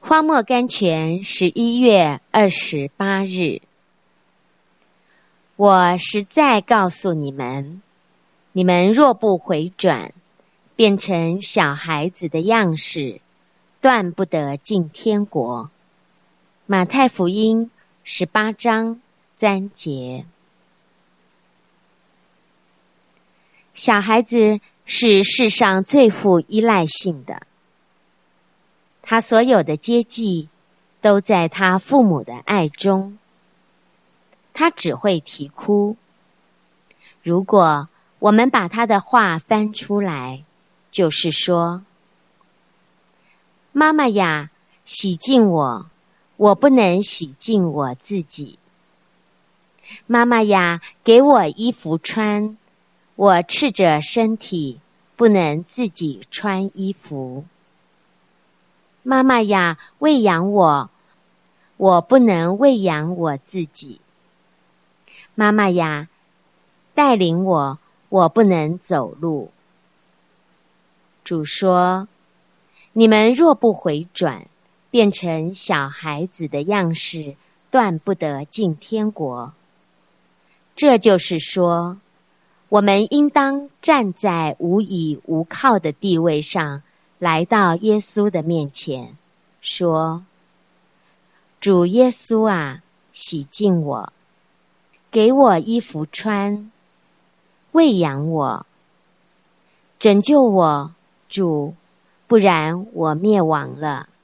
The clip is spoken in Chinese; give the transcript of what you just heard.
荒漠甘泉11月28日。我实在告诉你们，你们若不回转，变成小孩子的样式，断不得进天国。马太福音18章3节。小孩子是世上最富依赖性的，他所有的接济都在他父母的爱中，他只会啼哭。如果我们把他的话翻出来，就是说：妈妈呀，洗净我，我不能洗净我自己。妈妈呀，给我衣服穿，我赤着身体，不能自己穿衣服。妈妈呀，喂养我，我不能喂养我自己。妈妈呀，带领我，我不能走路。主说：你们若不回转，变成小孩子的样式，断不得进天国。这就是说，我们应当站在无依无靠的地位上，来到耶稣的面前，说：主耶稣啊，洗净我，给我衣服穿，喂养我，拯救我，主，不然我灭亡了。